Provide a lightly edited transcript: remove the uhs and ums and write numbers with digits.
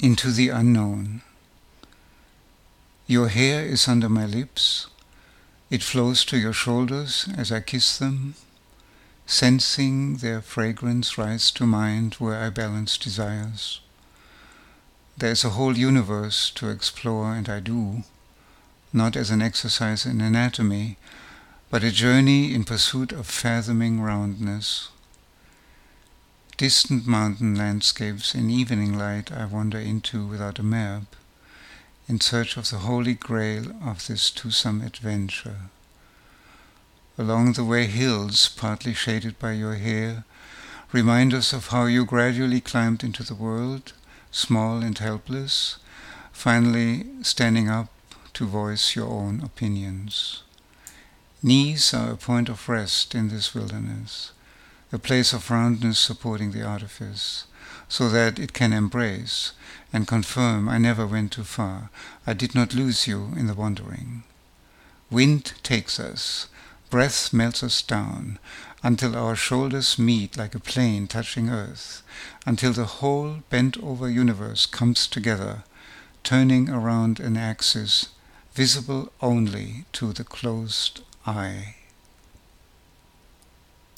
into the unknown. Your hair is under my lips. It flows to your shoulders as I kiss them, sensing their fragrance rise to mind where I balance desires. There is a whole universe to explore, and I do, not as an exercise in anatomy, but a journey in pursuit of fathoming roundness. Distant mountain landscapes in evening light I wander into without a map, in search of the holy grail of this toothsome adventure. Along the way, hills, partly shaded by your hair, remind us of how you gradually climbed into the world, small and helpless, finally standing up to voice your own opinions. Knees are a point of rest in this wilderness, a place of roundness supporting the artifice, so that it can embrace and confirm I never went too far, I did not lose you in the wandering. Wind takes us, breath melts us down, until our shoulders meet like a plane touching earth, until the whole bent-over universe comes together, turning around an axis visible only to the closed eye.